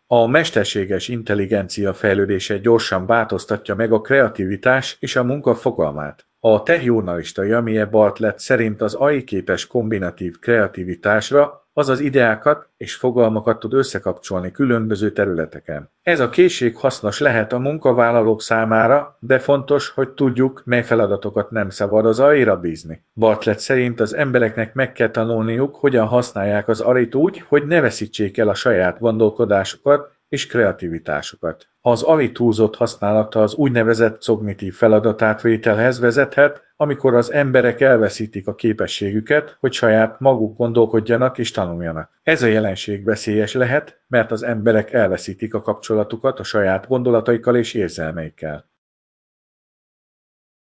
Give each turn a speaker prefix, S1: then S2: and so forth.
S1: A mesterséges intelligencia fejlődése gyorsan változtatja meg a kreativitás és a munka fogalmát. A tech Jamie Bartlett szerint az AI képes kombinatív kreativitásra, azaz ideákat és fogalmakat tud összekapcsolni különböző területeken. Ez a készség hasznos lehet a munkavállalók számára, de fontos, hogy tudjuk, mely feladatokat nem szabad az AI-ra bízni. Bartlett szerint az embereknek meg kell tanulniuk, hogyan használják az AI-t úgy, hogy ne veszítsék el a saját gondolkodásukat és kreativitásukat. Az AI túlzott használata az úgynevezett kognitív feladatátvételhez vezethet, amikor az emberek elveszítik a képességüket, hogy saját maguk gondolkodjanak és tanuljanak. Ez a jelenség veszélyes lehet, mert az emberek elveszítik a kapcsolatukat a saját gondolataikkal és érzelmeikkel.